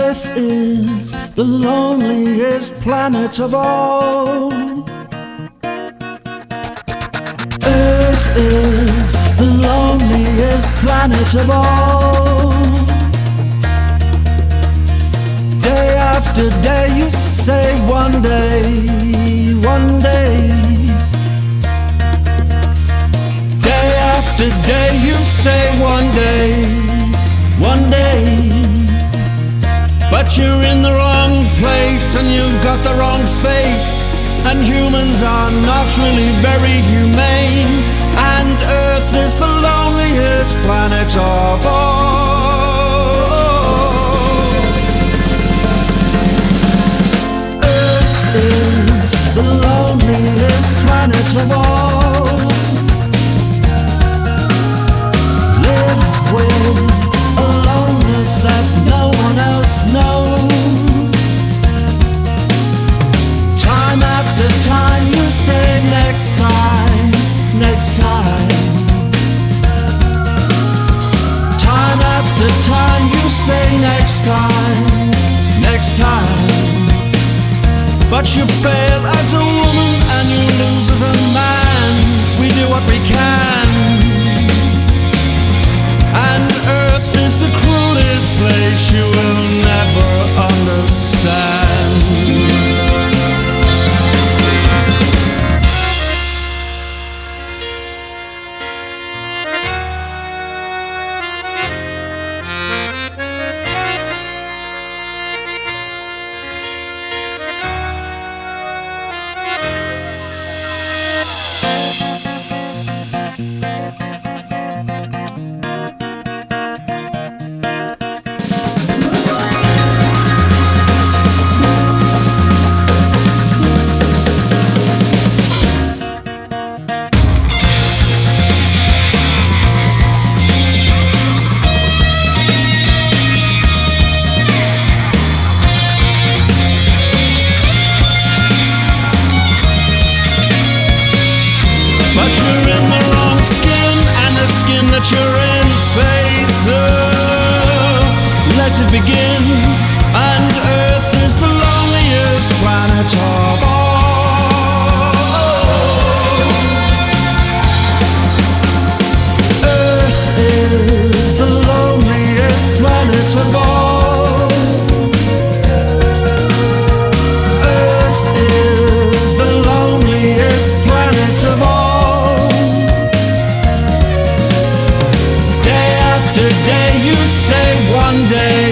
Earth is the loneliest planet of all. Earth is the loneliest planet of all. Day after day you say one day, one day. Day after day you say one day, one day. But you're in the wrong place and you've got the wrong face, and humans are not really very humane, and Earth is the loneliest planet of all. Earth is the loneliest planet of all. Live with a loneliness that no one else knows. Time after time you say next time, next time. Time after time you say next time, next time. But you fail as a woman and you lose as a man. We do what we can, and Earth is the cruelest place you will never understand. But you're in the wrong skin, and the skin that you're in says so. Let it begin, and Earth is the loneliest planet of all. Earth is the loneliest planet of all. Earth is the loneliest planet of all. Day after day you say one day,